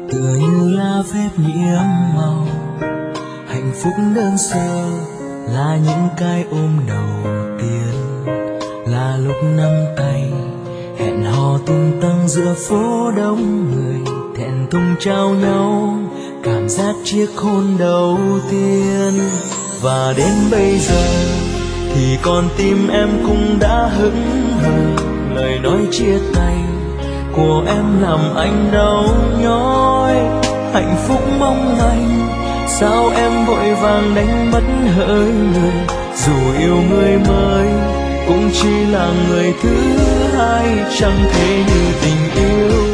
tựa như là phép nhiễm màu. Hạnh phúc đơn sơ là những cái ôm đầu tiên, là lúc nắm tay hẹn hò tung tăng giữa phố đông người, thẹn thùng trao nhau cảm giác chiếc hôn đầu tiên. Và đến bây giờ thì con tim em cũng đã hững hờ, lời nói chia tay của em làm anh đau nhói. Hạnh phúc mong manh sao em vội vàng đánh mất hơi người, dù yêu người mới cũng chỉ là người thứ hai, chẳng thể như tình yêu